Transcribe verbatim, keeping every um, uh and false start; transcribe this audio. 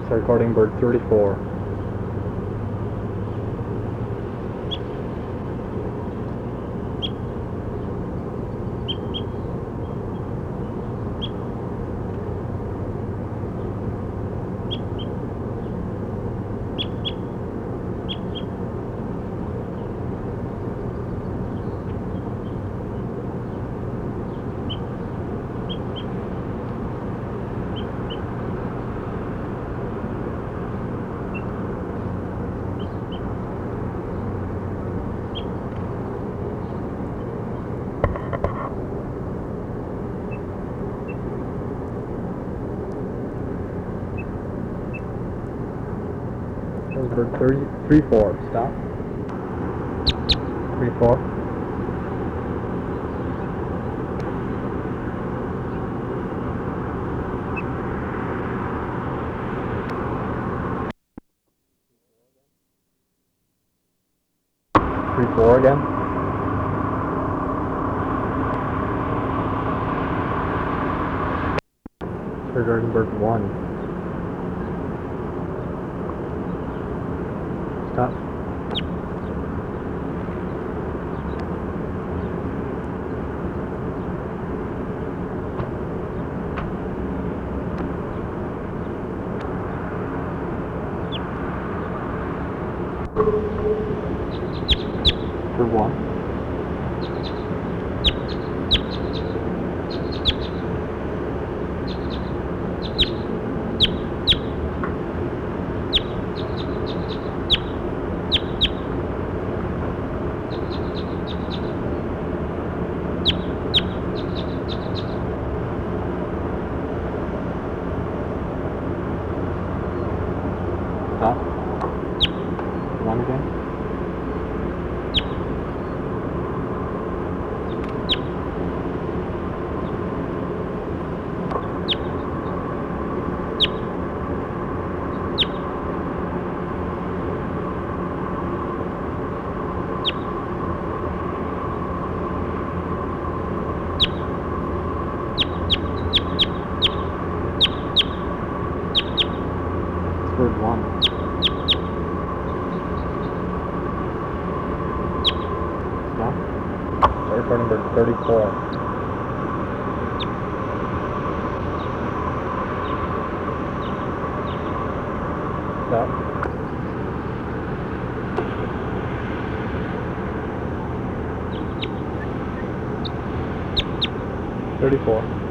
Start recording bird thirty-four. Bird thirty three four. Stop. Three four. Three four again. Start recording bird one. Stop. For one. Stop. One again. Bird one. Stop. Start recording bird thirty-four. Stop. Thirty-four.